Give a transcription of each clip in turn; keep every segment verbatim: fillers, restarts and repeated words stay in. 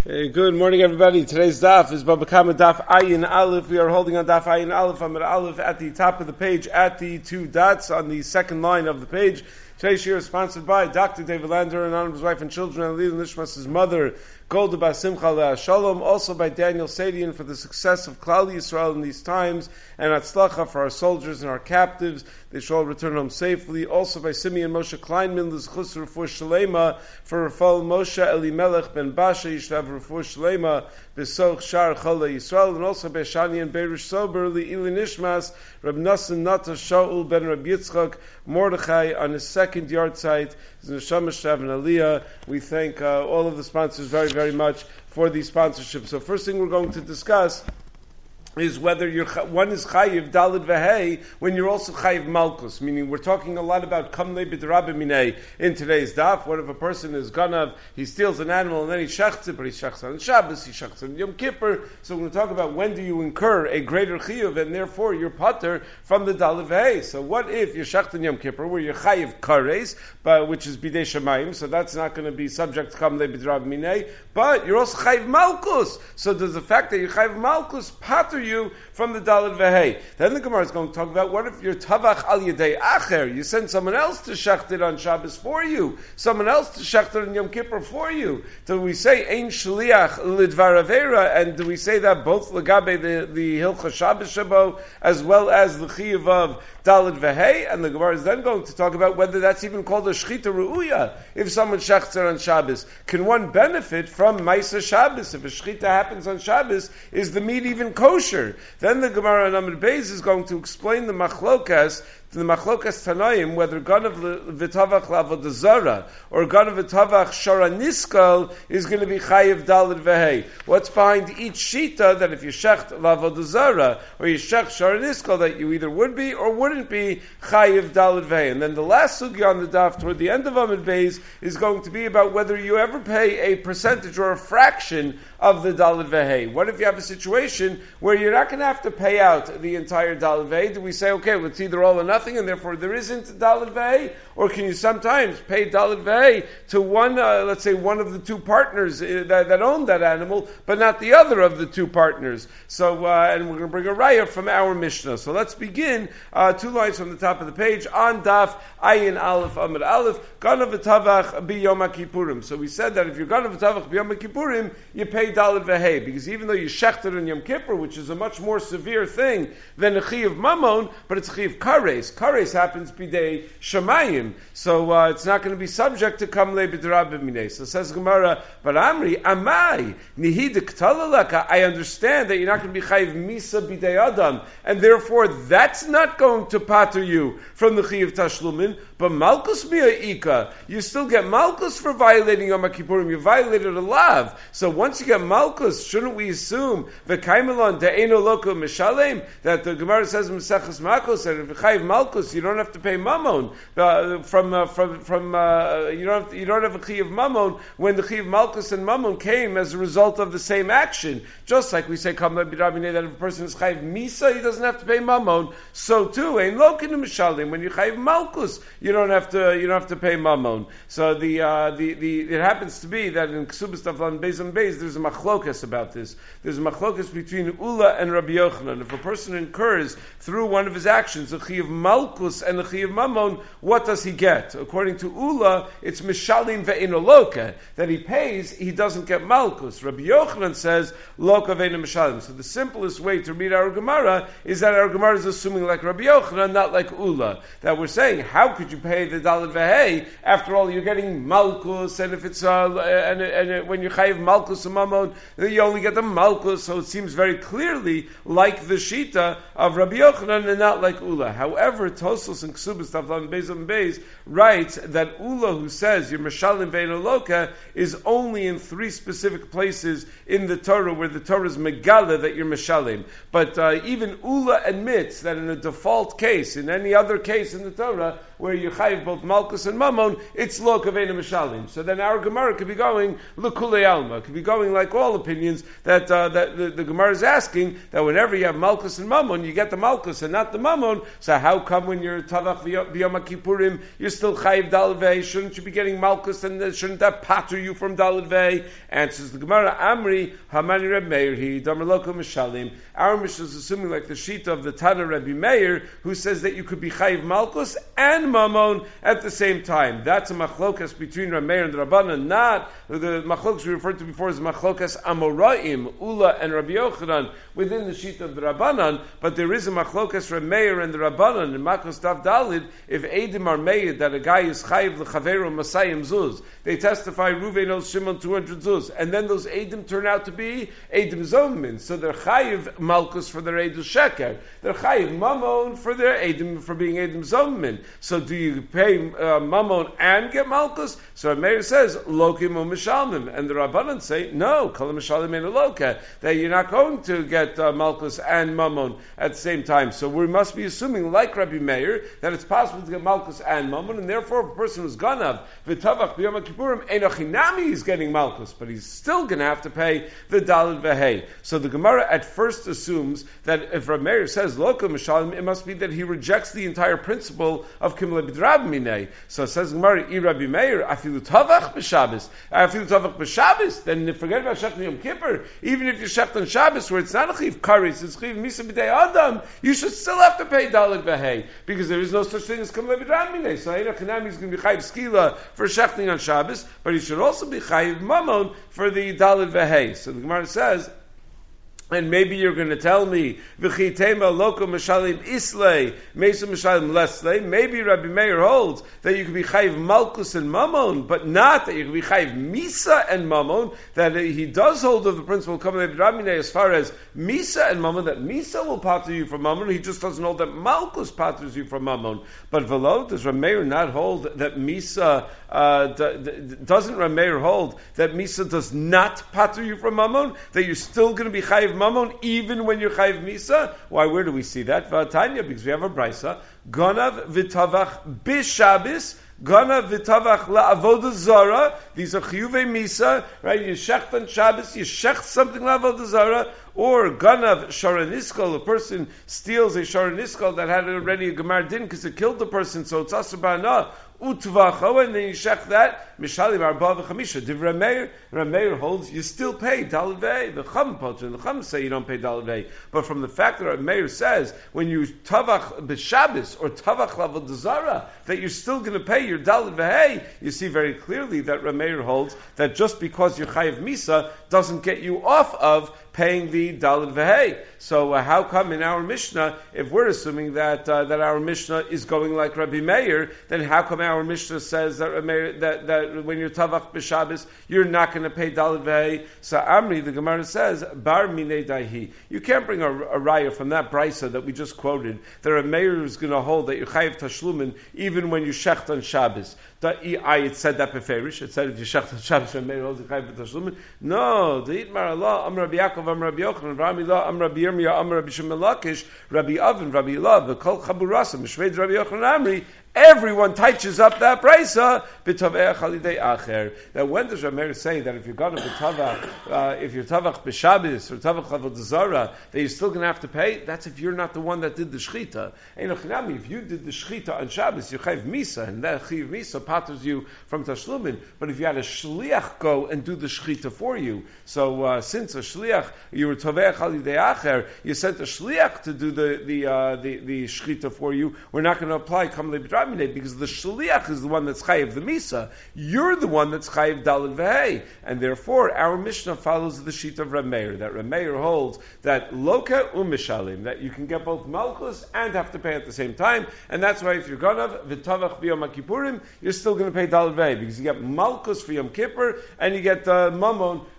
Hey, good morning, everybody. Today's daf is Baba Kama Daf Ayin Aleph. We are holding on Daf Ayin Aleph. I'm at Aleph at the top of the page, at the two dots on the second line of the page. Today's shir is sponsored by Doctor David Lander and his wife and children, and Lila Nishmas' mother, Golda Bas Simcha Leah Shalom. Also by Daniel Sadian for the success of Klal Yisrael in these times, and Atzlacha for our soldiers and our captives. They shall all return home safely. Also by Simeon Moshe Kleinman, L'Zchus Refuah Shalema for Rafal Moshe Elimelech Ben Basha Yishtav Refuah Shalema B'Soch Shar Chala Yisrael, and also by Shani and Beirish Sober Li'ili Nishmas Reb Nassan Nata Shaul Ben Reb Yitzchak Mordechai on his second yard site. Neshama Shav and Aliyah. We thank uh, all of the sponsors very, very much for the sponsorship. So first thing we're going to discuss is whether you're, one is chayiv dalid vehei when you're also chayiv malkus. Meaning, we're talking a lot about kamle b'derabim minei in today's daf. What if a person is ganav, he steals an animal and then he shechts it, but he shechts it on Shabbos, he shechts it on Yom Kippur. So we're going to talk about when do you incur a greater chiyuv, and therefore you're pater from the dalid vehei. So what if you're shecht on Yom Kippur, where you're chayiv kares, but which is bidei shamayim, so that's not going to be subject to kamle b'derabim minei, but you're also chayiv malkus. So does the fact that you're chayiv malkus pater you from the Daled Vehei? Then the Gemara is going to talk about what if you're Tavach Al Yedei Acher, you send someone else to shecht it on Shabbos for you, someone else to shecht it on Yom Kippur for you. Do we say Ein Shliach Lidvar Avera, and do we say that both Lagabe the, the Hilcha Shabbos Shabo as well as the Chiyuv of Daled Vehei? And the Gemara is then going to talk about whether that's even called a Shchita Ru'uya. If someone shechts it on Shabbos, can one benefit from Maisa Shabbos? If a Shchita happens on Shabbos, is the meat even kosher? Then the Gemara on Amud Beis is going to explain the machlokas, the machlokas Tanaim, whether Ganav v'tavach la'avodah zara or Ganav v'tavach shara niskal is going to be chayiv daled vehei. What's behind each shita that if you shecht la'avodah zara or you shecht shara niskal that you either would be or wouldn't be chayiv daled vehei? And then the last sugya on the daf toward the end of Amud Beis is going to be about whether you ever pay a percentage or a fraction of the daled vehei. What if you have a situation where you're not going to have to pay out the entire daled vehei? Do we say, okay, well, it's either all or nothing, and therefore there isn't daled vehei, or can you sometimes pay daled vehei to one, uh, let's say, one of the two partners uh, that, that own that animal, but not the other of the two partners? So, uh, and we're going to bring a raya from our Mishnah. So let's begin. Uh, two lines from the top of the page on Daf Ayin Aleph Amud Aleph. Ganav v'tavach b'Yom Kippurim. So we said that if you're ganav v'tavach b'Yom Kippurim, you pay daled vehei, because even though you shechted on Yom Kippur, which is a much more severe thing than a chiyuv mamon, but it's a chiyuv kares. Kares happens bidei shamayim, so uh, it's not going to be subject to kamle b'derabim minei. So says Gemara, but Amri amai nihid k'talalaka. I understand that you're not going to be chayiv misa bidei adam, and therefore that's not going to pater you from the chiyuv tashlumin. But malkus mi'ika, you still get malkus for violating Yom Kippurim. You violated a lav. So once you get malkus, shouldn't we assume v'kaimelon de'eno loko mishalem, that the Gemara says in Maseches Makos that if you chayiv malkus, you don't have to pay mamon uh, from uh, from from uh, you don't have to, you don't have a chiyuv mamon when the chiyuv malkus and mamon came as a result of the same action. Just like we say kamla b'rabinei that if a person is chayiv misa, he doesn't have to pay mamon. So too, ein lokin mishalem, when you chayiv malkus, you don't have to you don't have to pay mamon. So the uh, the the it happens to be that in Ksubas Taflan Beis and Beis there's a machlokas about this. There's a machlokas between Ula and Rabbi Yochanan. If a person incurs through one of his actions a chiyuv malkus and a chiyuv mamon, what does he get? According to Ula, it's mishalim ve'eno loka, that he pays, he doesn't get malkus. Rabbi Yochanan says loka ve'eno mishalim. So the simplest way to read our Gemara is that our Gemara is assuming like Rabbi Yochanan, not like Ula. That we're saying, how could you pay the daled vehei? After all, you're getting malkus, and if it's uh, and, and, and when you chayiv malkus and mamon, you only get the malkus. So it seems very clearly like the shita of Rabbi Yochanan and not like Ula. However, Tosos and Ksubas Taflan Beis and Beis writes that Ula, who says you're mishalim ve'eno loka, is only in three specific places in the Torah where the Torah is megala that you're mishalim. But uh, even Ula admits that in a default case, in any other case in the Torah, where you chayiv both malchus and mammon, it's lo kavein mishalim. So then our Gemara could be going l'kulei alma, could be going like all opinions that uh, that the, the Gemara is asking that whenever you have malchus and mammon, you get the malchus and not the mammon. So how come when you're tavach b'yom kippurim you're still chayiv daled vei? Shouldn't you be getting malchus and shouldn't that pater you from daled vei? Answers the Gemara, Amri hamani Reb Meir he damer lo mishalim. Our Mishnah is assuming like the shita of the Tana Rebbe Meir, who says that you could be chayiv malchus and mammon at the same time. That's a machlokas between Rebbe Meir and the Rabbanan, not the machlokas we referred to before as machlokas amoraim, Ula and Rabbi Yochanan within the shita of the Rabbanan, but there is a machlokas Rebbe Meir and the Rabbanan in Makos Daf Dalid, if Eidim are made that a guy is chayiv l'chaveru masayim zuz, they testify Ruvain knows Shimon two hundred zuz, and then those Eidim turn out to be Eidim Zommin, so they're chayiv malchus for their Eidim Sheker, they're chayiv mammon for their Eidim, for being Eidim Zommin. So do you pay uh, mammon and get malchus? So Meir says lokim u'mishalmim, and the Rabbanan say no, kol mishalmim ein loka, that you're not going to get uh, malchus and mammon at the same time. So we must be assuming, like Rabbi Meir, that it's possible to get malchus and mammon, and therefore if a person who's ganav v'tavach b'yom kippurim enochinami is getting malchus, but he's still going to have to pay the daled v'hei. So the Gemara at first assumes that if Rabbi Meir says loka mishalmim, it must be that he rejects the entire principle of kimle b'drab minei. So it says Gemara, I Rabbi Meir, afilu tavach b'Shabbos, afilu tavach b'Shabbos, then forget about Shech Yom Kippur. Even if you shecht on Shabbos, where it's not a chiv karis, it's chiv misa b'dei adam, you should still have to pay daled v'hei, because there is no such thing as kimle b'drab minei. So Eina Chanami is going to be chayiv skila for shechting on Shabbos, but he should also be chayiv mammon for the daled v'hei. So the Gemara says, and maybe you're going to tell me, v'chitema loko mishalim islay, mesu mishalim leslay. Maybe Rabbi Meir holds that you can be chayiv malchus and mammon, but not that you can be chayiv misa and mammon. That he does hold of the principle coming as far as misa and mammon, that misa will pater you from mammon. He just doesn't hold that malchus paters you from mammon. But v'lo, does Rabbi Meir not hold that misa uh, d- d- doesn't Rabbi Meir hold that misa does not pater you from mammon? That you're still going to be chayiv mammon even when you're chayiv misa? Why? Where do we see that? V'atanya, because we have a brisa. Ganav v'tavach b'Shabbos. Ganav v'tavach la'avodah zara. These are chiyuvei misa, right? You shecht on Shabbos, you shecht something la'avodah zara. Or ganav sharaniskal, a person steals a sharaniskal that had already a gemar din because it killed the person, so it's asur ba'ana. Utvacho, and then you shech that mishalim arba v'chamisha. Divrei Meir, Rabbi Meir holds you still pay daled vei. The Chum potter, the Chum say you don't pay daled vei. But from the fact that Rabbi Meir says when you tavach b'Shabbos or tavach la'avodah zara that you're still going to pay your daled vei, you see very clearly that Rabbi Meir holds that just because you're chayiv misa doesn't get you off of paying the daled v'hei. So uh, how come in our Mishnah, if we're assuming that uh, that our Mishnah is going like Rabbi Meir, then how come our Mishnah says that Meir, that, that when you're tavach b'Shabbos, you're not going to pay daled v'hei? So Amri, the Gemara says, bar minei daihi. You can't bring a, a raya from that brisa that we just quoted, that Rabbi Meir is going to hold that you chayiv tashlumin even when you shecht on Shabbos. I it said that beferish. It said if you shecht on Shabbos, Rabbi Meir holds you chayiv tashlumin. No, the Itmar Allah, Am Rabbi Yaakov, Am Rabbi Yochanan, Rabbi La, Am Rabbi Yirmiyah, Am Rabbi Shimon Lakish, Rabbi Avin, Rabbi Ilav, the Kol Chaburasa, Mishved Rabbi Yochanan Amri. Everyone touches up that brisa b'tavach halidei acher. That when does Rabbi Meir say that if you're going to b'tavach, uh, if you're tavach b'Shabbos or tavach avodah zara, that you're still going to have to pay? That's if you're not the one that did the shchita. If you did the shchita on Shabbos, you chayiv misa, and that chayiv misa paters you from tashlumin. But if you had a shliach go and do the shchita for you, so uh, since a shliach you were tavach halidei acher, you sent a shliach to do the the uh, the, the shchita for you. We're not going to apply kamlei b'drab, because the shliach is the one that's chayiv the misa. You're the one that's chayiv daled v'hei, and therefore our Mishnah follows the sheet of Rabbi Meir. That Rabbi Meir holds that loka u'mishalim, that you can get both malchus and have to pay at the same time, and that's why if you're ganav v'tavach b'yom kippurim, you're still going to pay daled v'hei because you get malchus for Yom Kippur and you get uh, mammon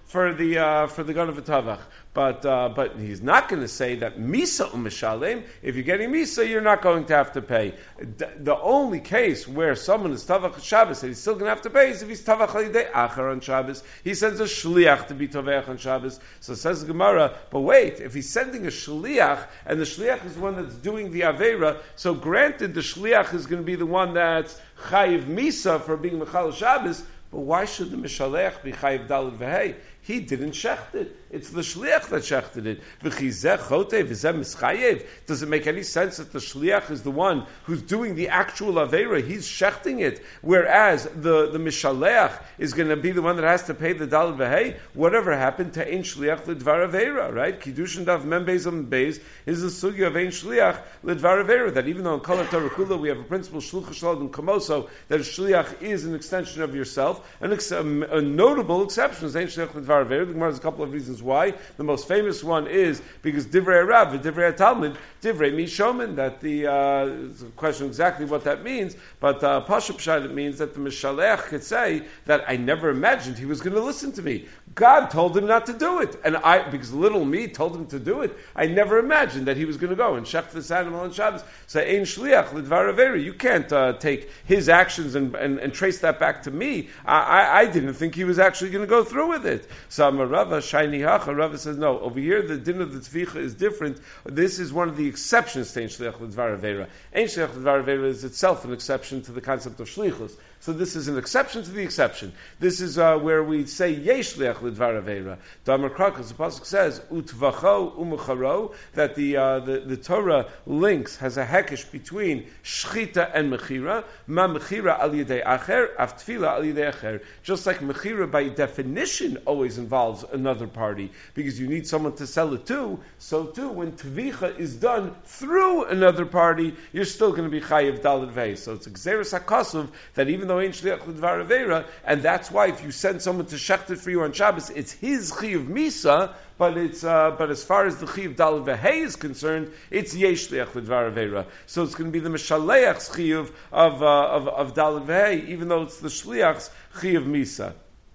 for the uh, for the gun of a tavach. But uh, but he's not going to say that misa u'mishalem. If you're getting misa, you're not going to have to pay. D- the only case where someone is tavach Shabbos and he's still going to have to pay is if he's tavach alidei achar on Shabbos. He sends a shliach to be tovech on Shabbos. So says the Gemara. But wait, if he's sending a shliach and the shliach is the one that's doing the avera, so granted the shliach is going to be the one that's chayiv misa for being mechal Shabbos. But why should the mishalech be chayiv daled v'hei? He didn't shecht it. It's the shliach that shechted it. V'chizeh chotev v'zeh mischayev. Does it make any sense that the shliach is the one who's doing the actual avera? He's shechting it, whereas the the mishalech is going to be the one that has to pay the daled v'hei. Whatever happened to ein shliach l'dvar avera, right? Kiddushin daf mem beis am beis is the sugya of ein shliach l'dvar avera. That even though in Kol HaTorah Kula we have a principle shluch shalom and kamoso that a shliach is an extension of yourself, an ex- a notable exception is ein shliach l'dvar. The Gemara has a couple of reasons why. The most famous one is because Divrei Rav, Divrei Talmud, Divrei Mishomen, that the, uh, it's a question exactly what that means, but uh, Pashup Pshat, it means that the Mishalech could say that I never imagined he was going to listen to me. God told him not to do it. And I, because little me told him to do it, I never imagined that he was going to go and shech this animal on Shabbos. So, Ein Shliach, L'dvar Avera, you can't uh, take his actions and, and, and trace that back to me. I, I, I didn't think he was actually going to go through with it. So, Rava, Shaini Hacha, Rava says, no, over here the din of the Tvicha is different. This is one of the exceptions to Ein Shliach, L'dvar Avera. Ein Shliach, L'dvar Avera is itself an exception to the concept of Shlichus. So this is an exception to the exception. This is uh, where we say yesh liach l'dvar aveira. Damar Krakas, the pasuk says utvacho umucharo, that the, uh, the the Torah links has a hekesh between shchita and mechira. Ma mechira al yedei acher, af tefila al yedei acher. Just like mechira by definition always involves another party because you need someone to sell it to. So too, when tvicha is done through another party, you're still going to be chayiv daled vei. So it's a gzeres hakasuv that even though ein shliach l'dvar aveira, and that's why if you send someone to shecht it for you on Shabbos, it's his chiyuv misa, but it's uh, but as far as the chiyuv daled v'hei is concerned, it's yesh shliach l'dvar aveira. So it's going to be the mishaleach's chiyuv of uh, of of daled v'hei, even though it's the shliach's chiyuv misa.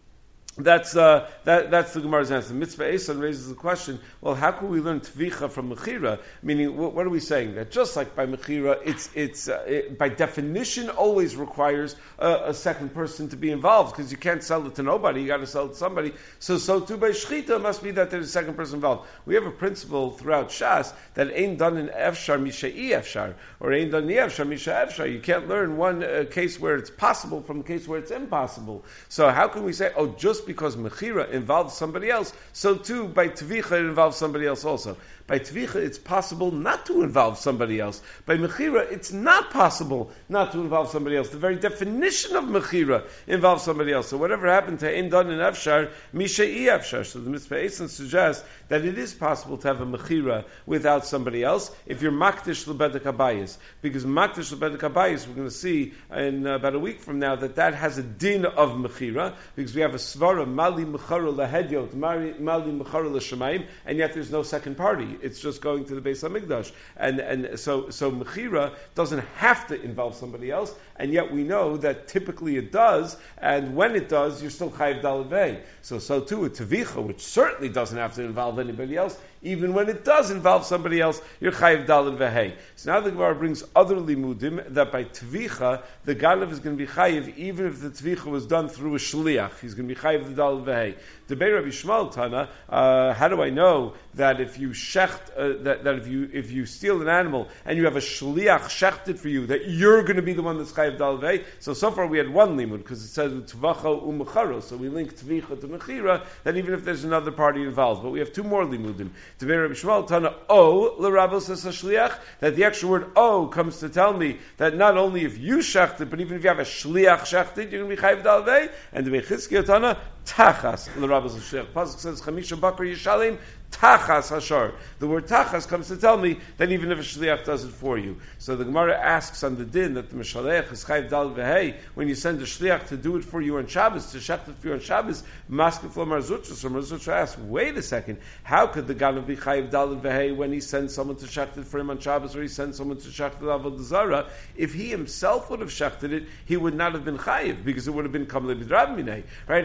That's uh, that, that's the Gemara's answer. Mitzvah Eson raises the question: well, how can we learn tvicha from mechira? Meaning, what, what are we saying? That just like by mechira, it's it's uh, it, by definition always requires a, a second person to be involved because you can't sell it to nobody. You got to sell it to somebody. So so too by shchita must be that there's a second person involved. We have a principle throughout Shas that ain't done in efshar misha'i efshar or ain't done in efshar misha efshar. You can't learn one uh, case where it's possible from a case where it's impossible. So how can we say, oh, just because mechira involves somebody else, so too by tvicha it involves somebody else also. By tvicha it's possible not to involve somebody else. By mechira it's not possible not to involve somebody else. The very definition of mechira involves somebody else. So whatever happened to ein dan in efshar, misha'i efshar. So the Mitzvah Eson suggests that it is possible to have a mechira without somebody else if you're makdish lebedek habayis. Because makdish lebedek habayis, we're going to see in uh, about a week from now that that has a din of mechira because we have a svara mali mechara lehedyot, mali mechara l'shamayim, and yet there's no second party. It's just going to the Beis Hamikdash, and and so so mechira doesn't have to involve somebody else, and yet we know that typically it does, and when it does, you're still chayiv daled vei. So so too with tvicha, which certainly doesn't have to involve anybody else. Even when it does involve somebody else, you're chayiv daled vehei. So now the Gemara brings other limudim that by tvicha the ganav is going to be chayiv even if the tvicha was done through a shliach. He's going to be chayiv the daled vehei. The Bei Rabbi Shmuel Tana, uh, how do I know that if you shecht uh, that, that if you if you steal an animal and you have a shliach shechted for you that you're going to be the one that's chayiv daled vehei? So so far we had one limud because it says tvacha umecharo. So we link tvicha to mechira. That even if there's another party involved, but we have two more limudim. To be Rabbi Shmuel Tana O l'Rabbos as a shliach, that the extra word O comes to tell me that not only if you shechted, but even if you have a shliach shechted, you're going to be chayiv daled vehei. And the Bechizkiya Tana Tachas l'Rabbos as shliach. Pasuk says Chamisha Bakar Yishalim Tachas Hashar. The word Tachas comes to tell me that even if a shliach does it for you. So the Gemara asks on the din that the Mishalech is chayiv daled vehei when you send a shliach to do it for you on Shabbos, to shecht it for you on Shabbos. Maskef lo Marzutra. So Marzutra asks, wait a second, how could the ganav be chayiv daled vehei when he sends someone to shecht it for him on Shabbos, or he sends someone to shecht it avodah zara? If he himself would have shechted it, he would not have been chayiv because it would have been kamle b'drab minei. Right? Had the ganav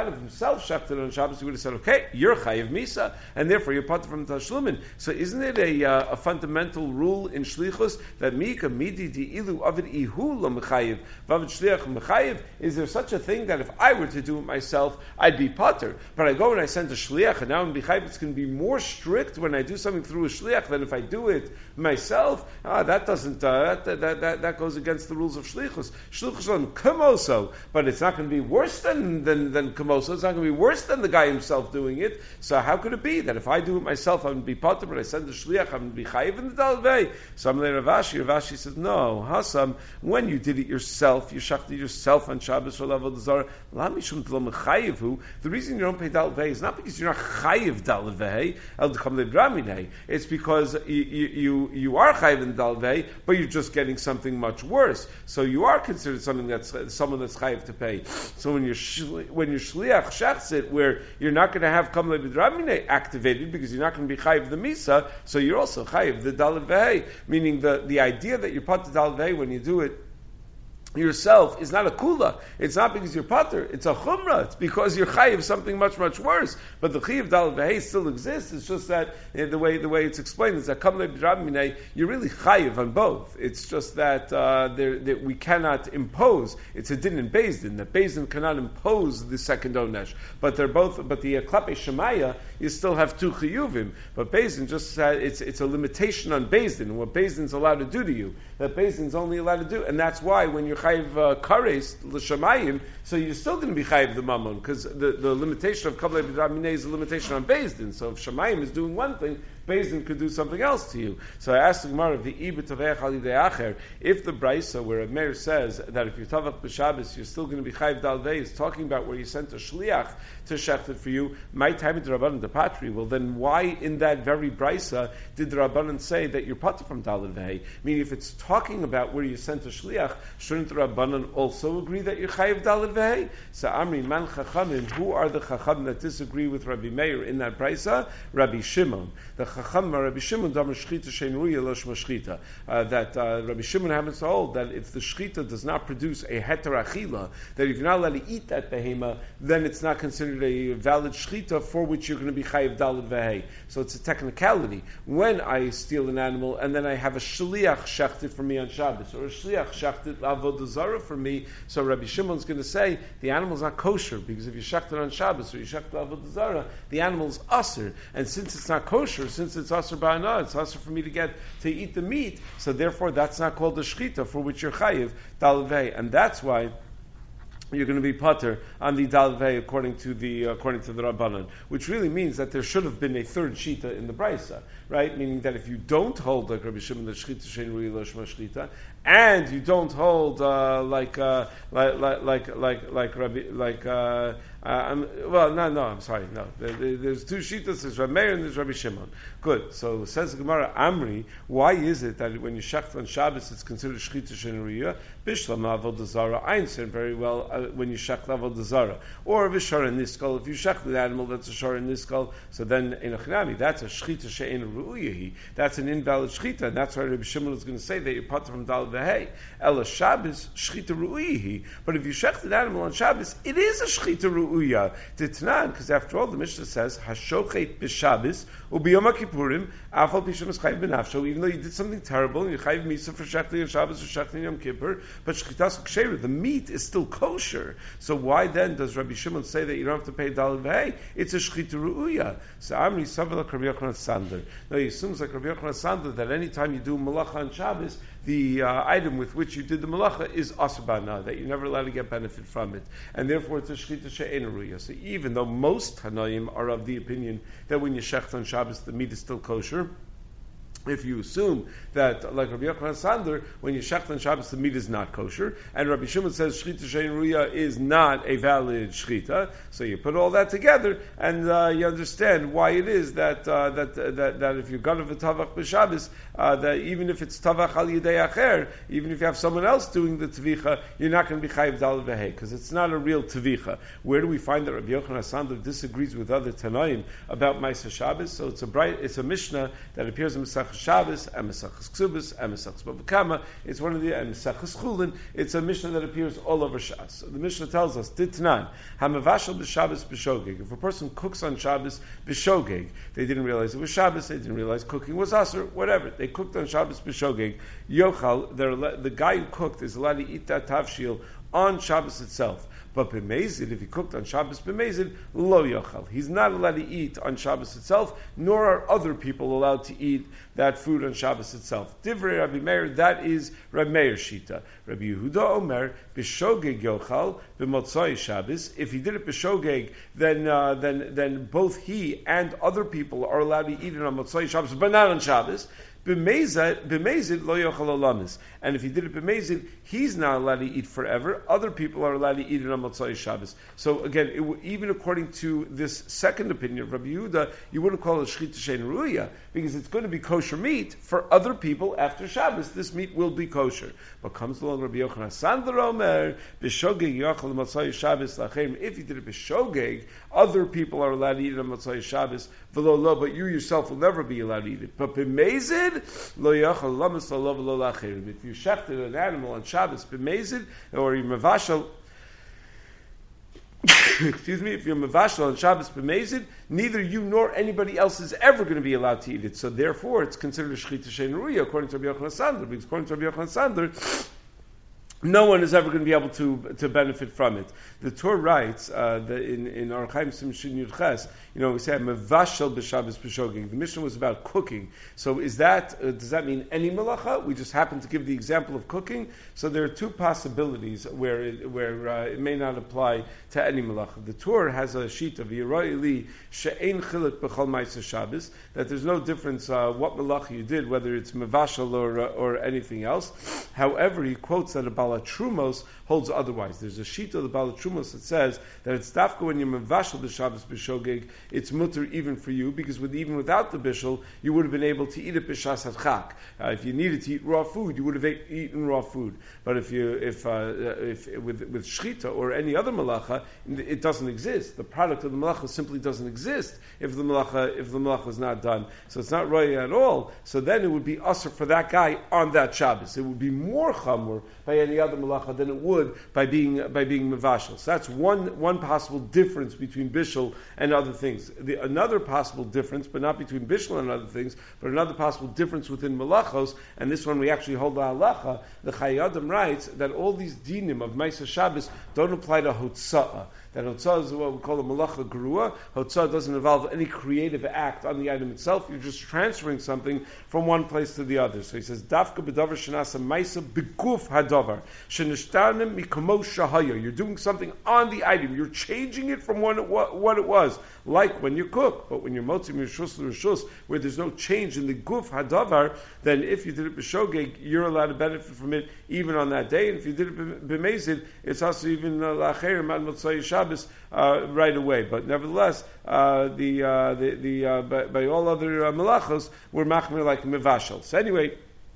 have himself shechted on Shabbos, he would have said, okay, you're chayiv misa, and therefore you're patur from tashlumin. So isn't it a, uh, a fundamental rule in shlichus that mika midi di ilu avid ihu lo mechayiv vavid shliach mechayiv? Is there such a thing that if I were to do it myself, I'd be patur, but I go and I send a shliach, and now in bichayiv it's going to be more strict when I do something through a shliach than if I do it myself? Ah, that doesn't uh, that, that that that goes against the rules of shlichus. Shlichus on kamoso, but it's not going to be worse than than than kamoso. It's not going to be worse than the guy himself doing it. So how could it be that if I do it myself, I'm going to be patur, but I send the shliach, I'm going to be chayiv in the dalvei? So I'm Rav Ashi. Rav Ashi says, no, Hasam, when you did it yourself, you shachted yourself on Shabbos or Avodah Zarah. The reason you don't pay dalvei is not because you're not chayiv dalvei, el dekam lebramine. It's because you you you are chayiv in dalvei, but you're just getting something much worse. So you are considered something that's someone that's chayiv to pay. So when your when your shliach shechts it, where you're not going to have kam lebramine activated because you're not going to be chayiv the misa, so you're also chayiv the dalvei. Meaning the the idea that you're pat to dalvei when you do it yourself is not a kula. It's not because you're pater. It's a chumrah. It's because you're chayiv something much much worse. But the chayiv dal v'hei still exists. It's just that uh, the way the way it's explained is that kamle b'drabminei, you're really chayiv on both. It's just that uh, there, that we cannot impose. It's a din in Beis Din that Beis Din cannot impose the second onesh. But they're both. But the uh, klape shemaya, you still have two chiyuvim. But Beis Din just uh, it's it's a limitation on Beis Din, what Beis Din's allowed to do to you. That Beis Din's only allowed to do, and that's why when you're chayiv uh, kares l'shamayim, so you're still going to be chayiv the mammon because the, the limitation of kablei b'draminei is a limitation on Beis Din. So if shamayim is doing one thing, Beis Din could do something else to you. So I asked the Gemara, the ibetavech alidei acher, if the brisa where a Meir says that if you're tavach b'Shabbos, you're still going to be chayiv dalvei, is talking about where you sent a shliach to shecht it for you, my time the Rabbanan the patri. Well, then why in that very brisa did the Rabbanan say that you're patur from dalvei? Meaning, if it's talking about where you sent a shliach, shouldn't the Rabbanan also agree that you're chayiv dalvei? So Amri man chachamim, who are the chachamim that disagree with Rabbi Meir in that brisa? Rabbi Shimon. The chacham Rabbi Shimon damar shchita shein ruya lo shma shchita. That uh, Rabbi Shimon happens to hold that if the shchita does not produce a heter achila, that if you're not allowed to eat that behema, then it's not considered a valid shchita for which you're going to be chayiv daled vehei. So it's a technicality. When I steal an animal and then I have a shliach shechted for me on Shabbos, or a shliach shechted avodah zarah for me, so Rabbi Shimon's going to say the animal's not kosher because if you shechted on Shabbos or you shechted avodah zarah, the animal's usher, and since it's not kosher, since it's usher ba'ana, it's usher for me to get to eat the meat, so therefore that's not called a shchita for which you're chayiv daled vehei, and that's why you're going to be pater on the dalvei according to the according to the Rabbanan, which really means that there should have been a third shita in the brisa, right? Meaning that if you don't hold like Rabbi Shimon the shchita shein ruya lo shma shchita, and you don't hold uh, like, uh, like like like like like Rabbi like uh, uh, well no no I'm sorry no there, there, there's two shitas, there's Rabbi Meir and there's Rabbi Shimon. Good. So says the Gemara Amri, why is it that when you shecht on Shabbos it's considered shchita shein ruya? Bishlam avodah zarah. I understand very well uh, when you shecht avodah zarah, or v'shara niskal. If you shecht the animal that's a shara niskal, so then in a chinami that's a shchita she'en ru'uyahi. That's an invalid shchita, and that's why Rabbi Shimon is going to say that you're pater from dal v'hei. Ela Shabbos shchita ru'uyahi. But if you shecht an animal on Shabbos, it is a shchita ru'uya. Titnan, because after all the Mishnah says hashochet b'Shabbos u'biyom Kippurim afal pisham is chayiv b'nafsho. Even though you did something terrible and you chayiv misa for shechting on Shabbos or shechting Yom Kippur, but shchitas k'sheira, the meat is still kosher. So why then does Rabbi Shimon say that you don't have to pay daled v'hei? It's a shchita ru'uya. So Amri Savala Rabbi Yochanan Sander. Now he assumes like Rabbi Yochanan Sander that any time you do malacha on Shabbos, the uh, item with which you did the malacha is asabana, that you're never allowed to get benefit from it, and therefore it's a shchita she'en ru'uya. So even though most Tanaim are of the opinion that when you shecht on Shabbos the meat is still kosher, if you assume that, like Rabbi Yochanan Sander, when you shecht on Shabbos, the meat is not kosher, and Rabbi Shimon says shchita she'en ruya is not a valid shchita, so you put all that together, and uh, you understand why it is that uh, that, uh, that that if you're gonna v'tavach b'Shabbos, uh, that even if it's tavach al yedei acher, even if you have someone else doing the tvicha, you're not going to be chayiv daled v'hei, because it's not a real tvicha. Where do we find that Rabbi Yochanan Sander disagrees with other Tanaim about Ma'aseh Shabbos? So it's a bright, it's a Mishnah that appears in Masech Shabbos, and Mesachas Ksubas, and Mesachas Bava Kama. It's one of the and Mesachas Chulin. It's a Mishnah that appears all over Shas. So the Mishnah tells us, Ditnan, Hamavashal b'Shabbos b'Shogeg. If a person cooks on Shabbos b'Shogeg, they didn't realize it was Shabbos, they didn't realize cooking was Asur, whatever. They cooked on Shabbos b'Shogeg. Yochal, the guy who cooked is allowed to eat that tavshil on Shabbos itself. But b'mezid, if he cooked on Shabbos b'mezid, lo yochal. He's not allowed to eat on Shabbos itself, nor are other people allowed to eat that food on Shabbos itself. Divrei Rabbi Meir, that is Rabbi Meir's shita. Rabbi Yehuda Omer, b'shogeg yochal, b'motzoi Shabbos. If he did it b'shogeg, then uh, then then both he and other people are allowed to eat it on motzoi Shabbos, but not on Shabbos. B'mezid lo yochal olamis. And if he did it b'mezid, he's not allowed to eat forever. Other people are allowed to eat it on Motzai Shabbos. So again, it w- even according to this second opinion of Rabbi Yehuda, you wouldn't call it shchita shein ruya, because it's going to be kosher meat for other people after Shabbos. This meat will be kosher. But comes along Rabbi Yochanan Sandler Omer, b'shogeg yochal Motzai Shabbos lachem. If he did it b'shogeg, other people are allowed to eat it on Motzai Shabbos. V'lo lo, but you yourself will never be allowed to eat it. But b'mezid lo yochal lamas lo lo lachem. If you shechted an animal on Shabbos b'mezid, or you mevashal, excuse me, if you're mevashal on Shabbos b'mezid, neither you nor anybody else is ever going to be allowed to eat it. So therefore, it's considered a shchita shein ruya according to Rabbi Yochanan Sandler, because according to Rabbi Yochanan Sandler, no one is ever going to be able to to benefit from it. The Torah writes uh, the, in in Orach Chaim Simshin Yud Ches, you know, we say mevashel b'Shabbos b'shogeg. The Mishnah was about cooking. So is that uh, does that mean any malacha? We just happen to give the example of cooking. So there are two possibilities where it, where uh, it may not apply to any malacha. The Torah has a sheet of Yeroi li she'ein chilik b'chol ma'aser Shabbos, that there's no difference uh, what malacha you did, whether it's mevashel or uh, or anything else. However, he quotes that about Balatrumos holds otherwise. There's a sheet of the Balatrumos that says that it's dafka when you're mevashel b'Shabbos b'shogeg, it's mutter even for you, because with even without the bishul, you would have been able to eat it b'shas hadchak. Uh, if you needed to eat raw food, you would have ate, eaten raw food. But if you if uh, if with with shchita or any other malacha, it doesn't exist. The product of the malacha simply doesn't exist if the malacha if the malacha is not done. So it's not roya at all. So then it would be usher for that guy on that Shabbos. It would be more chamor by any other malacha than it would by being by being mevashel. So that's one one possible difference between bishul and other things. The, another possible difference, but not between bishul and other things, but another possible difference within malachos, and this one we actually hold the halacha. The Chayei Adam writes that all these dinim of Ma'aser Shabbos don't apply to hotza'ah. That hotza'ah is what we call a malacha gerua. Hotza'ah doesn't involve any creative act on the item itself. You're just transferring something from one place to the other. So he says, Dafka b'davar shenasa ma'aser b'guf hadavar shenishtanim mikamo shahaya. You're doing something on the item. You're changing it from what it, what it was, like when you cook. But when you're motzim rishus l'rishus, where there's no change in the guf hadavar, then if you did it b'shogeg, you're allowed to benefit from it even on that day. And if you did it b'mezid, it's also even lacher mad motzai Shabbos uh, right away. But nevertheless, uh, the uh, the the uh, by, by all other uh, malachos, we're machmir like mevashel. So anyway.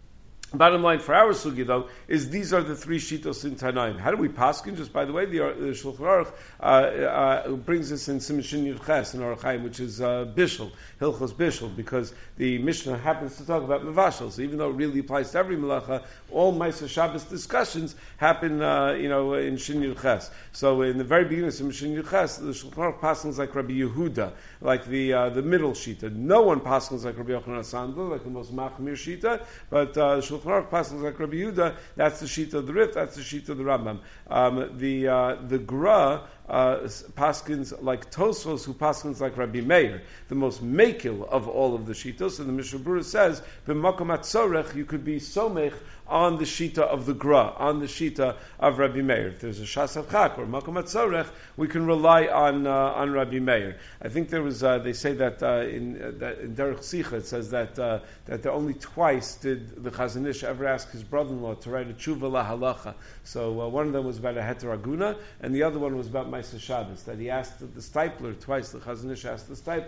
Bottom line for our sugi though is these are the three shitos in Tanaim. How do we paskin? Just by the way, the, the Shulchan Aruch uh, uh, brings us in Simshin Yud Ches in Orach Chaim, which is uh, bishul, hilchos bishul, because the Mishnah happens to talk about mevashel. So even though it really applies to every malacha, all Ma'aser Shabbos discussions happen, uh, you know, in Shin Yud Ches. So in the very beginning of Simshin Yud Ches, the Shulchan Aruch paskins like Rabbi Yehuda, like the uh, the middle shita. No one paskins like Rabbi Yochanan Sandler, like the most machmir shita, but uh, Shulchan Aruch paskins like Rabbi Yehuda. That's the shita of the Rif. That's the shita of the Rambam. Um, the uh, the Gra uh, paskins like Tosfos, who paskins like Rabbi Meir, the most mekil of all of the shitos. And the Mishnah Berurah says, "B'makom atzorech, you could be somech on the shita of the Gra, on the shita of Rabbi Meir. If there's a shas hadchak or makom atzorech, we can rely on uh, on Rabbi Meir. I think there was uh, they say that uh, in uh, that in Derech Sicha it says that uh, that there only twice did the Chazon Ish ever ask his brother-in-law to write a tshuva la halacha. So uh, one of them was about a heter aguna, and the other one was about Ma'aser Shabbos. That he asked the Stipler twice. The Chazon Ish asked the Stipler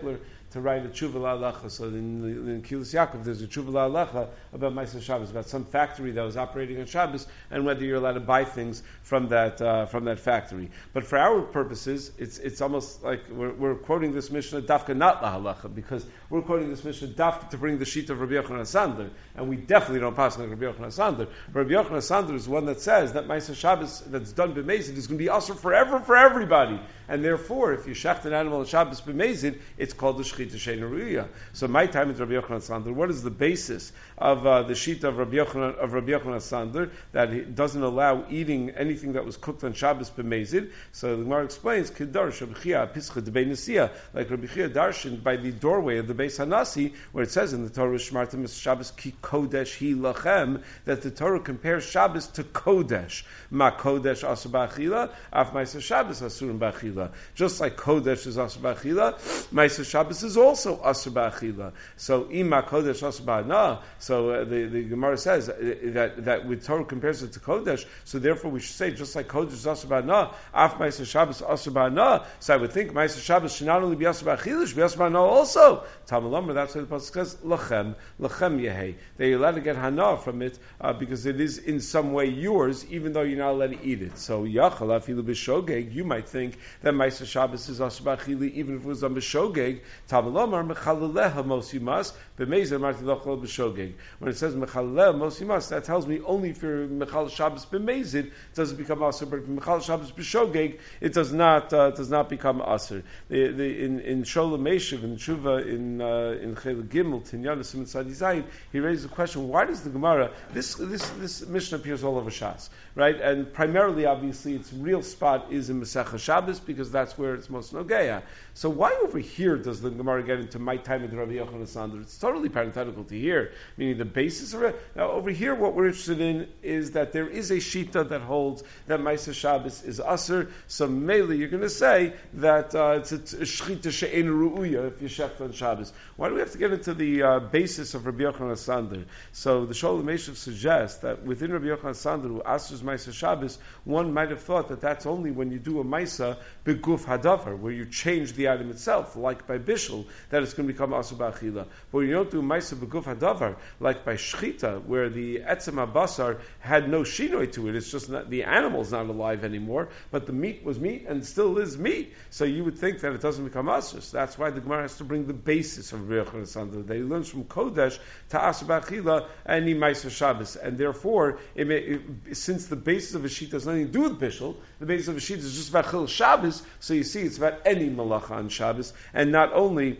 to write a tshuva la'alacha. So in, in Kilis Yaakov, there's a tshuva la'alacha about Ma'aser Shabbos, about some factory that was operating on Shabbos, and whether you're allowed to buy things from that uh, from that factory. But for our purposes, it's it's almost like we're, we're quoting this Mishnah dafka not la'alacha, because we're quoting this Mishnah dafka to bring the sheet of Rabbi Yochanan Sander, and we definitely don't pass on Rabbi Yochanan Sander. Rabbi Yochanan Sander is one that says that Ma'aser Shabbos that's done b'mezid is going to be usher forever for everybody, and therefore, if you shecht an animal on Shabbos b'mezid, it's called the shechita she'eina ru'iyah. So my time is Rabbi Yochanan Sander. What is the basis of uh, the sheet of Rabbi Yochanan of Rabbi Yochanan Sander that it doesn't allow eating anything that was cooked on Shabbos b'mezid? So the Gemara explains kedar shabchia pischa debei nesia, like Rabbi Chia darshan by the doorway of the Beis Hanasi, where it says in the Torah Shmartem Shabbos ki kodesh hi lachem, that the Torah compares Shabbos to kodesh. Ma kodesh asur ba'achila, af ma'aser Shabbos asurim ba'achila. Just like kodesh is asur ba'achila, ma'aser Shabbos is also asur ba'achila. So ima kodesh asur ba'ana. So uh, the the Gemara says uh, that that with Torah compares it to kodesh. So therefore we should say just like kodesh is asur ba'ana, af ma'aser Shabbos asur ba'ana. So I would think ma'aser Shabbos should not only be asur ba'achila, should be asur ba'ana also. Talmud Lomar, that's why the pasuk says lachem lachem yehei. They're allowed to get hana from it uh, because it is in some way yours, even though you're not allowed to eat it. So yachal afilu b'shogeg, you might think that ma'aser Shabbos is asur ba'achila even if it was on b'shogeg. Talmud Lomar mechalaleha mosimas b'meizer marti lochol b'shogeg. When it says mechalaleha mosimas, that tells me only if you're mechal Shabbos b'mezid does it become asur, but mechal Shabbos b'shogeg it does not uh, does not become asur. The, the, in in Sholem Meshiv in Tshuva in uh, in Chel Gimel Tinyana Siman Tzadi Zayin, he raises the question: why does the Gemara this this this Mishnah appears all over Shas, right? And primarily, obviously, its real spot is in Masechah Shabbos because that's where it's most nogeya. So why over here does the Gemara get into my time with Rabbi Yochanan Sander? It's totally parenthetical to here, meaning the basis of it. Now over here, what we're interested in is that there is a shita that holds that Ma'aser Shabbos is asur. So mainly, you're going to say that uh, it's a shchita she'eina ru'uya if you shecht on Shabbos. Why do we have to get into the uh, basis of Rabbi Yochanan Sander? So the Sholem Meshiv suggests that within Rabbi Yochanan Sander, who asurs Ma'aser Shabbos, one might have thought that that's only when you do a Maisa beguf hadavar, where you change the item itself, like by bishul, that it's going to become asur ba'achila. But when you don't do Maisa beguf hadavar, like by shchita, where the etzem habasar had no shinoi to it, it's just not, the animal's not alive anymore, but the meat was meat and still is meat. So you would think that it doesn't become asur. So that's why the Gemara has to bring the basis of Rabbi Yochanan Sander. They learns from kodesh to asur ba'achila and Ma'aser Shabbos, and therefore, it may, it, since the basis of a sheet has nothing to do with bishul, the basis of a sheet is just about chil Shabbos. So you see, it's about any malacha on Shabbos, and not only.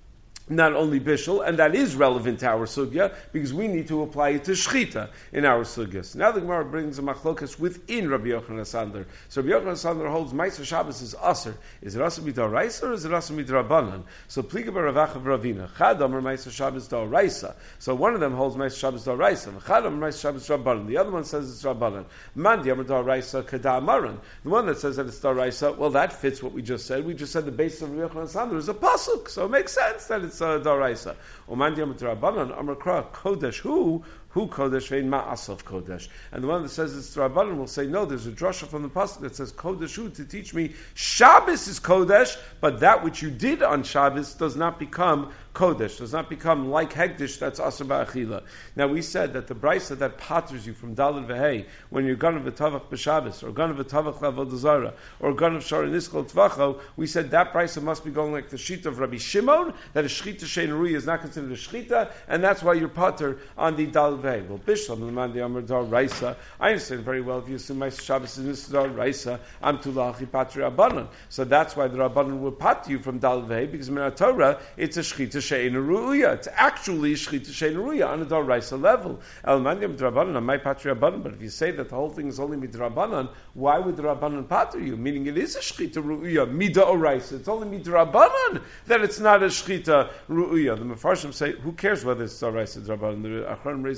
Not only bishul, and that is relevant to our sugya, because we need to apply it to shchita in our sugyas. Now the Gemara brings a machlokas within Rabbi Yochanan Sander. So Rabbi Yochanan Sander holds Ma'aser Shabbos is asur. Is it asur mid'oraisa or is it asur mid'rabanan? So pliga b'ravacha v'ravina. Chad amar Ma'aser Shabbos d'oraisa. So one of them holds Ma'aser Shabbos d'oraisa. Chad amar Ma'aser Shabbos d'rabanan. The other one says it's rabbanan. Mandi amar d'oraisa kada'amaran. The one that says that it's d'oraisa, well, that fits what we just said. We just said the basis of Rabbi Yochanan Sander is a pasuk, so it makes sense that it's Uh, Daraisa. Umandi Amatrabanan Amakra Kodesh who who Kodesh vein Ma'asov Kodesh. And the one that says it's Rabbanan will say, no, there's a drasha from the pasuk that says Kodesh who to teach me Shabbos is Kodesh, but that which you did on Shabbos does not become Kodesh, does not become like Hekdesh, that's Asur Ba'achila. Now we said that the brisa that patters you from Daled V'Hei, when you're Ganav V'Tavach B'Shabbos, or Ganav V'Tavach L'Avodah Zarah, or Ganav Shor Niskol Tvacho, we said that brisa must be going like the Shita of Rabbi Shimon, that a Shchita She'eina Ru'iyah is not considered a Shchita, and that's why you're patter on the Daled V'Hei. Well, Bishlam, L'man Amar Dar Raisa, I understand very well if you assume my Shabbos is Dar Raisa, I'm Tulachi Patri Rabbanan. So that's why the Rabbanan will pat you from Daled V'Hei, because in Torah, it's a Shchita She'eina Ru'iyah. It's actually Shchita She'eina Ru'iyah on a Daraisa level. El Mandiam Drabanan, my Patri Rabbanan. But if you say that the whole thing is only Midrabanan, why would the Rabbanan pater you? Meaning it is a Shchita Ru'iyah, Mida Oraisa. It's only Midrabanan that it's not a Shchita Ru'iyah. The Mefarshim say, who cares whether it's Daraisa Drabanan? The Achronim raise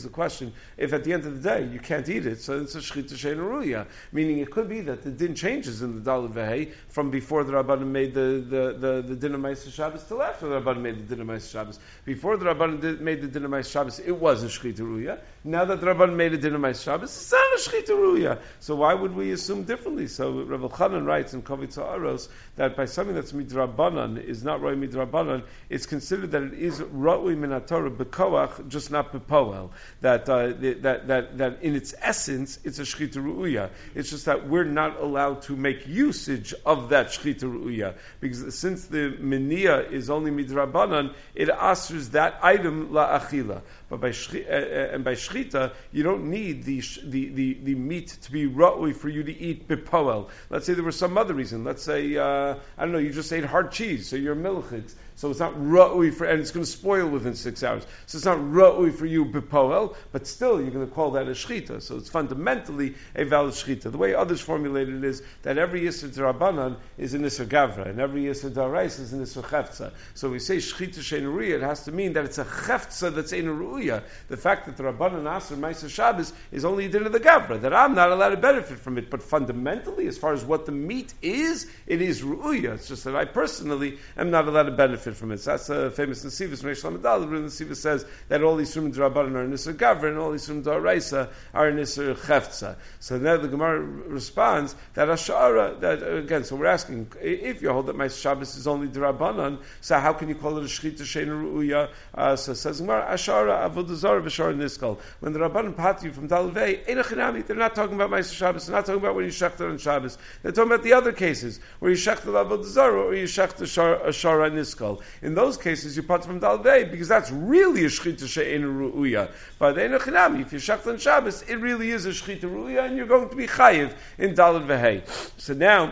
the question, if at the end of the day you can't eat it, so it's a shchita she'eina ruya. Meaning it could be that the din changes in the Daled Vehei from before the Rabbanan made the, the, the, the din of Ma'aser Shabbos till after the Rabbanan made the din of Ma'aser Shabbos. Before the Rabbanan did, made the din of Ma'aser Shabbos, it was a shchita ruya. Now that the Rabbanan made a din of Ma'aser Shabbos, it's not a shchita ruya. So why would we assume differently? So Rav Elchanan writes in Kovitza Aros that by something that's midrabanan is not roi midrabanan, it's considered that it is roi min Torah bekoach, just not bepoel. That, uh, that that that in its essence it's a shchita ruya. It's just that we're not allowed to make usage of that shchita ruya because since the menia is only midrabanan, it asers that item la achila. But by shchi, uh, and by shchita, you don't need the, the, the, the meat to be ra'ui for you to eat bipoel. Let's say there was some other reason. Let's say, uh, I don't know, you just ate hard cheese, so you're milchit. So it's not ra'ui for, and it's going to spoil within six hours. So it's not ra'ui for you bipoel, but still you're going to call that a shchita. So it's fundamentally a valid shchita. The way others formulated it is that every yisur d'Rabbanan is an isur gavra, and every yisur d'Oraisa is an isur chefza. So we say shchita she'eina ruya, it has to mean that it's a chefza that's eina ruya. The fact that the Rabbanan aser Ma'aser Shabbos is only a din of the gavra, that I'm not allowed to benefit from it. But fundamentally, as far as what the meat is, it is ruya. It's just that I personally am not allowed to benefit from it. So that's a famous Nesivus, Reish Lamed Daled, where the Nesivus says that all these Yisurim d'Rabbanan are Nisr Gavra and all these Yisurim d'Oraisa are Nisr Chefza. So now the Gemara responds that Ashara, that again, so we're asking, if you hold that Ma'aser Shabbos is only d'Rabbanan, so how can you call it a Shchita she'eina ruya? Uh, so says Gemara, Ashara Avodah Zarah v'Shara Niskal. When the Rabbanan pat you from Daled Vehei, Eina Chinami, they're not talking about Ma'aser Shabbos, they're not talking about when you shechted on Shabbos. They're talking about the other cases, where you shechted Avodah Zarah or you shechted Shara Niskal. In those cases, you pat from Daled Vehei, because that's really a Shchita she'eina ruya. But Eina Chinami, if you shechted on Shabbos, it really is a Shchita ruya, and you're going to be chayiv in Daled Vehei. So now,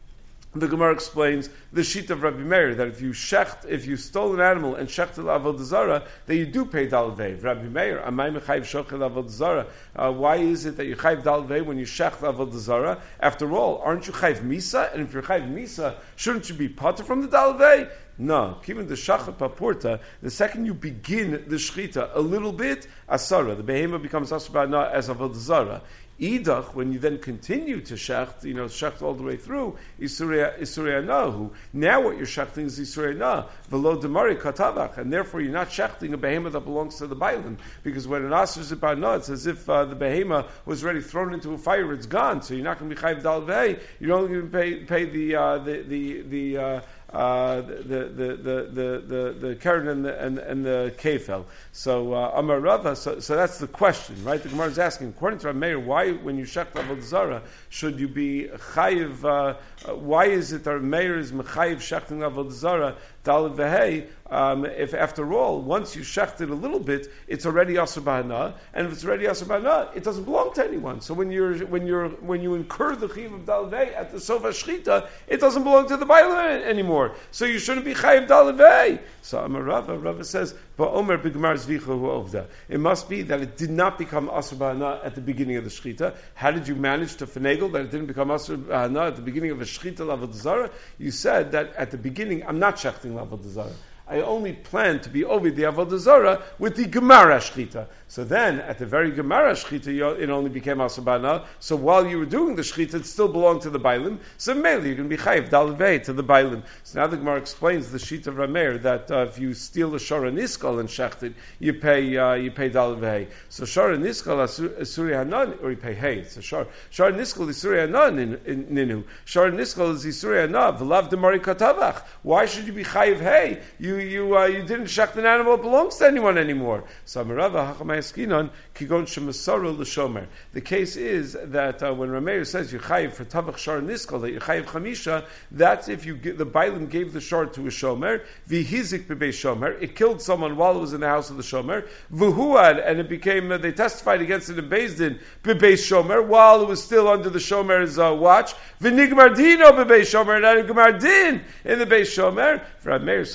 the Gemara explains the sheet of Rabbi Meir that if you shecht, if you stole an animal and shechted avodah zara, that you do pay Daled Vehei. Rabbi Meir, amay mechayiv shochel avodah zara. Why is it that you chayiv Daled Vehei when you shecht avodah zara? After all, aren't you chayiv misa? And if you're chayiv misa, shouldn't you be potter from the Daled Vehei? No, given the shachat papurta, the second you begin the shchita a little bit, asara, the behema becomes asra as avodah zara. Idach, when you then continue to shecht, you know, shecht all the way through, Isurei Nahu. Now what you're shechting is Isurei Na, Velo Demari Katavach, and therefore you're not shechting a behema that belongs to the Bailim, because when an Asr is about Na, it's as if uh, the behema was already thrown into a fire, it's gone, so you're not going to be Chayiv Daled Vehei, you're only going to pay, pay the, uh, the, the, the, uh, Uh, the the the the the the Karen and the and, and the Kefel. So uh, Amar Rava. So, so that's the question, right? The Gemara is asking, according to Rav Meir, why when you shech avodah zara should you be chayiv? Uh, why is it that Rav Meir is mechayiv shechting avodah zara Daled Vehei? Um, if after all, once you shecht it a little bit, it's already asur b'hana, and if it's already asur b'hana, it doesn't belong to anyone. So when you're when you're when you incur the chiv of Daled Vehei at the sofa shchita, it doesn't belong to the bailam anymore. So you shouldn't be chayiv Daled Vehei. So Amar Rava, Rava says, "Ba'omer b'gemar zvicha hu ovda." It must be that it did not become asur b'hana at the beginning of the shchita. How did you manage to finagle that it didn't become asur b'hana at the beginning of a shchita l'avodah zara? You said that at the beginning, I'm not shechting l'avodah zara. I only plan to be over the avodah zara with the gemara shchita. So then, at the very gemara shchita, it only became asur b'hana. So while you were doing the shchita, it still belonged to the bailim. So mainly you're going to be chayiv Daled Vehei to the bailim. So now the Gemara explains the sheet of Rameir that uh, if you steal a shara niskal and shecht it, you pay uh, you pay Daled Vehei. So shara niskal asuri hanan, or you pay hey. It's a shara shara niskal isuri hanan in ninu. Shara niskal is isuri hanan v'lav demari katavach. Why should you be chayiv hey? You you uh, you didn't shecht an animal that belongs to anyone anymore. So Amarava hachamayaskinon kigon shemasaru l'shomer. The case is that uh, when Rameir says you chayiv for tavach shara niskal, that you chayiv chamisha, that's if you get, the bailim gave the shor to a shomer, v'hizik b'bei shomer, it killed someone while it was in the house of the shomer, v'huad, and it became, uh, they testified against it in Beis Din, b'bei shomer, while it was still under the shomer's uh, watch, v'nigmar dino b'bei shomer, and nigmar din in the Beis shomer, for Rameir savla krabi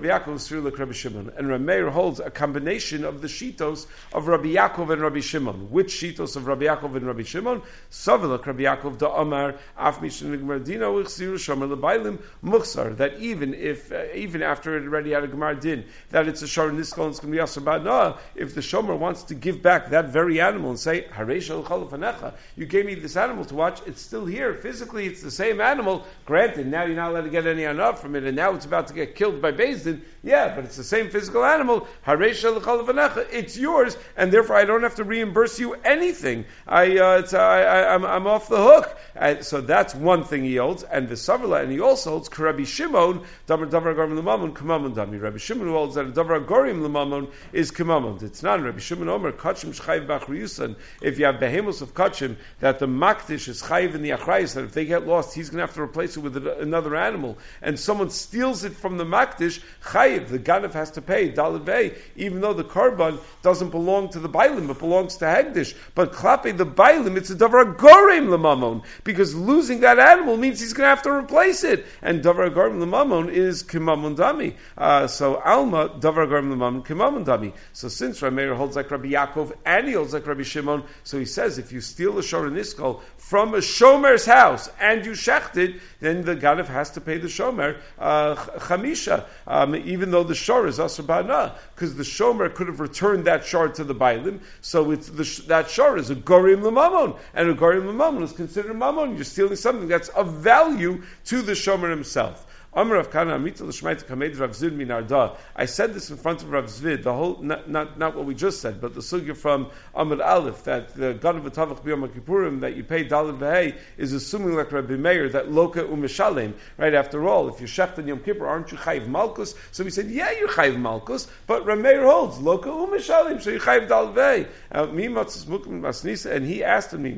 Yaakov Sfir like Rabbi Shimon. And Rabbi Meir holds a combination of the shitos of Rabbi Yaakov and Rabbi Shimon. Which shitos of Rabbi Yaakov and Rabbi Shimon? Savilak Rabbi Yaakov da Amar Af Mishin Gmardina Uxir Shomer Lebailim Muxar. That even if uh, even after it already had a Gemar Din, that it's a Shor Niskal and it's going to be Asar Ba'na, if the Shomer wants to give back that very animal and say, Haresh Al you gave me this animal to watch, it's still here. Physically, it's the same animal. Granted, now you're not allowed to get any anah from it, and now it's about to get killed by Beis Din. Yeah, but it's the same physical animal. It's yours, and therefore I don't have to reimburse you anything. I, uh, it's, uh, I, I'm, I'm off the hook. And so that's one thing he holds. And the Savila, and he also holds Rabbi Shimon, Davar Davar Gorim L'Mamon, Kamamon Dami. Rabbi Shimon holds that a Davar Gorim L'Mamon is Kamamon. It's not Rabbi Shimon Omer, Kachim Shchayv B'Achriyusan. If you have behemoths of Kachim, that the Makdish is Chayv in the Achrayus, that if they get lost, he's going to have to replace it with another animal. And someone steals it from the Makdish, Chayv, the Ganav has to pay, Daled Vei, even though the Karban doesn't belong to the Bailim, it belongs to Hegdish. But Klape, the Bailim, it's a Davar Gorim L'Mamon. Because losing that animal means he's going to have to replace it. And Davar Gorim L'Mamon is Kimamon Dami. Uh, so Alma, Davar Gorim L'Mamon, Kimamon Dami. So since Rameir holds like Rabbi Yaakov and he holds like Rabbi Shimon, so he says if you steal a Shor Niskal from a Shomer's house and you shecht it, then the Ganav has to pay the Shomer uh, Chamisha, um, even though the Shor is Asar Ba'na, because the Shomer could have returned that Shor to the Bailim, so it's the, that Shor is a Gorim L'Mamon, and a Gorim L'Mamon is considered Mamon. You're stealing something that's of value to the Shomer himself. Amar Rav Kana Amita L'Shmaita Kamed Rav Zvid Min Arda. I said this in front of Rav Zvid, the whole, not, not, not what we just said, but the sugya from Amar Aleph, that the Ganav V'Tavach B'Yom HaKippurim, that you pay Daled V'Hei, is assuming like Rabbi Meir, that Loka U'Mishalem, right? After all, if you shecht on Yom Kippur, aren't you Chayiv Malkus? So we said, yeah, you're Chayiv Malkus, but Rabbi Meir holds, Loka U'Mishalem, so you're Chayiv Daled V'Hei. And he asked me,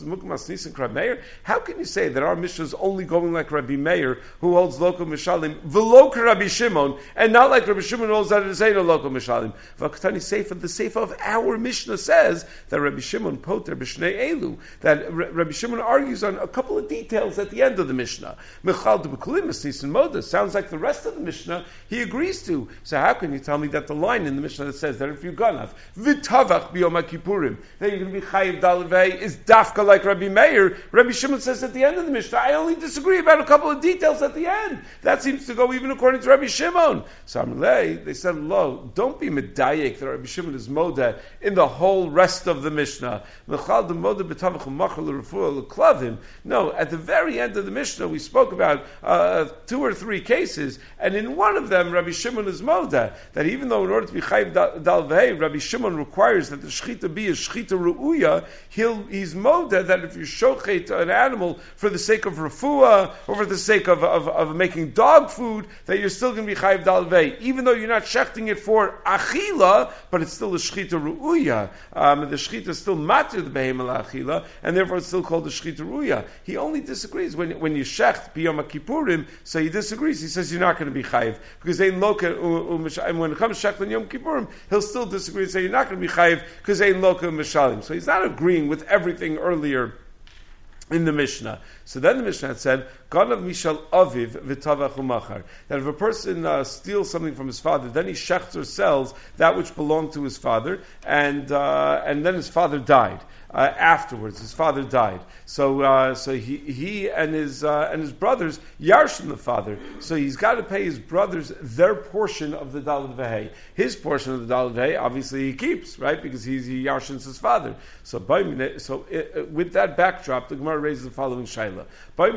how can you say that our Mishnah is only going like Rabbi Meir, who holds Loka Mishalim, v'lo Rabbi Shimon, and not like Rabbi Shimon holds that it is a local Mishalim. V'aktani Seifa, the Seifa of our Mishnah says that Rabbi Shimon poter b'shnei elu, that Rabbi Shimon argues on a couple of details at the end of the Mishnah. Mechal d'bekulim esnis and moda sounds like the rest of the Mishnah he agrees to. So how can you tell me that the line in the Mishnah that says that if you ganav v'tavach b'yom HaKippurim, that you're going to be chayiv daled v'hei is dafka like Rabbi Meir? Rabbi Shimon says at the end of the Mishnah, I only disagree about a couple of details at the end. That seems to go even according to Rabbi Shimon. So Amalei, they said, lo, don't be medayek that Rabbi Shimon is moda in the whole rest of the Mishnah. No, at the very end of the Mishnah, we spoke about uh, two or three cases, and in one of them, Rabbi Shimon is moda, that even though in order to be chayiv dal v'hei, Rabbi Shimon requires that the shchita be a shchita ru'uya, he'll, he's moda that if you shochet an animal for the sake of refuah, or for the sake of, of, of making dog food, that you're still going to be chayiv dal v'hei, even though you're not shechting it for achila, but it's still a shchita ru'uya. Um, the shchita is still matir the behema la'achila, and therefore it's still called the shchita ru'uya. He only disagrees when when you shecht b'yom HaKippurim, so he disagrees. He says you're not going to be chayiv because ein loka, and when it comes to shecht on Yom Kippurim, he'll still disagree and say you're not going to be chayiv because ein loka mishalim. So he's not agreeing with everything earlier in the Mishnah. So then the Mishnah had said, Ganav mishal aviv v'tavach umachar. That if a person uh, steals something from his father, then he shechts or sells that which belonged to his father, and uh, and then his father died. Uh, afterwards, his father died. So, uh, so he he and his uh, and his brothers yarshin the father. So he's got to pay his brothers their portion of the daled v'hei. His portion of the daled v'hei, obviously, he keeps, right, because he's he yarshins his father. So, so it, with that backdrop, the Gemara raises the following shaila: what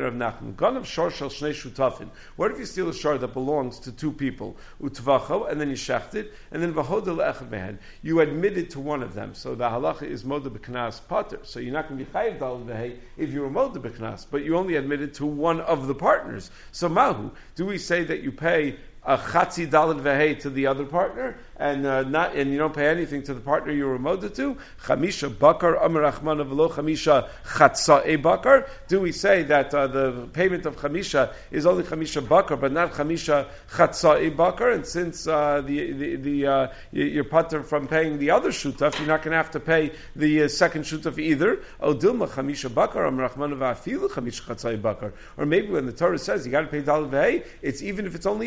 if you steal a shor that belongs to two people, utvacho, and then you shecht it, and then v'hodel echad mehen, you admitted to one of them. So the halacha is moda b'knas pater. So you're not going to be chayiv daled v'hei if you were moda b'knas, but you only admitted to one of the partners. So mahu, do we say that you pay a chatzi daled v'hei to the other partner, and uh, not and you don't pay anything to the partner you were moda to? Chamisha bakar amar rachmana v'lo chamisha chatza'e bakar. Do we say that uh, the payment of chamisha is only chamisha bakar, but not chamisha chatza'e bakar? And since uh, the the, the uh, you're pater from paying the other shutaf, you're not going to have to pay the uh, second shutaf either. O dilma chamisha bakar amar rachmana v'afilu chamisha chatza'e bakar. Or maybe when the Torah says you got to pay daled v'hei, it's even if it's only a fraction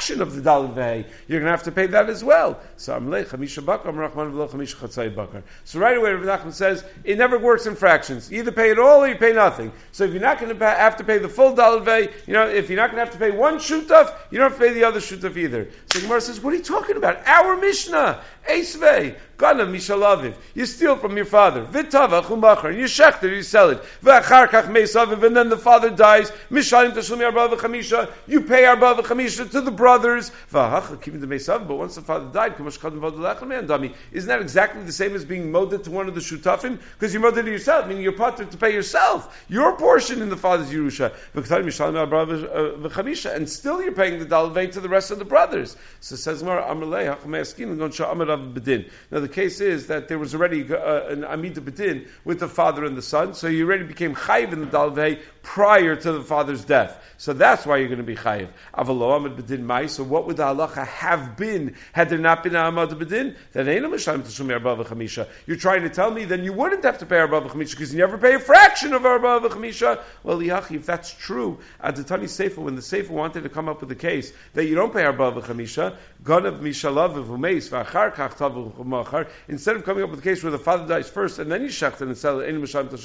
fraction of the Daled Vehei, you're going to have to pay that as well. So Amalei Chamisha Bakar, Rachman V'lo Chamisha Chatzai Bakar. So right away, Rav Nachman says it never works in fractions. You either pay it all or you pay nothing. So if you're not going to have to pay the full Daled Vehei, you know, if you're not going to have to pay one shutaf, you don't have to pay the other shutaf either. So Gemara says, what are you talking about? Our Mishnah, Eisvei, Ganav Mishalaviv. You steal from your father. V'tavach u'machar. You shechter, you sell it. V'achar kach meisaviv, and then the father dies. Mishalim tashlumi arba v'chamisha. You pay arba v'chamisha to the brothers. V'hach keeping the meisaviv. But once the father died, kumash kadam v'adulach l'me'andami. Isn't that exactly the same as being moded to one of the shutafim? Because you're moded to yourself, meaning you're part to pay yourself. Your portion in the father's Yerusha. V'ktarim mishalim arba v'chamisha. And still you're paying the Daled Vehei to the rest of the brothers. So it says, Mar Amalei, hachmei askin, and gon sha'amar av bedin. Now the case is that there was already uh, an Amida Bedin with the father and the son, so you already became Chayiv in the Daled Vehei prior to the father's death. So that's why you're going to be Chayiv. Avalo Amid Bedin Mai, so what would the halacha have been had there not been an Amid Bedin? Then Eina Mishalim Tashumi Arba V'Chamisha. You're trying to tell me then you wouldn't have to pay Arba V'Chamisha because you never pay a fraction of Arba V'Chamisha. Well, Yachi, if that's true, at the Tani Sefer, when the Sefer wanted to come up with a case that you don't pay Arba V'Chamisha, Ganav Mishalav V'Umeis V'Achar Kach Tav V'Machar, instead of coming up with a case where the father dies first and then you shecht and sell it,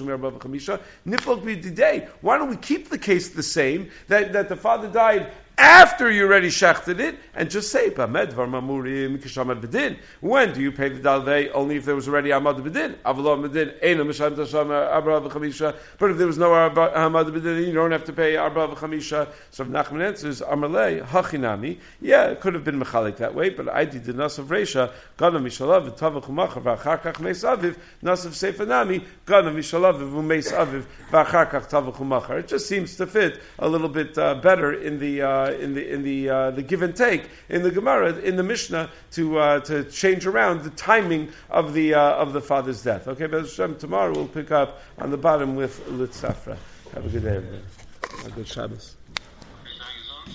why don't we keep the case the same, that, that the father died after you already shechted it, and just say, when do you pay the Daled Vehei? Only if there was already Amad Bedin. But if there was no Amad Bedin, you don't have to pay Arba V'Chamisha. So if Nachman answers, Amalei, Hachinami, yeah, it could have been Mechalik that way, but I did the Nasav Reisha, Gana Mishalav, Tavach Umachar, V'Achar Kach Meis Aviv, Nasav Seifanami, Gana Mishalav, V'Umeis Aviv, V'Achar Kach Tavach Umachar. It just seems to fit a little bit uh, better in the uh, in the in the uh, the give and take in the Gemara in the Mishnah to uh, to change around the timing of the uh, of the father's death. Okay, but tomorrow we'll pick up on the bottom with Litzafra. Have a good day, everybody. A good Shabbos.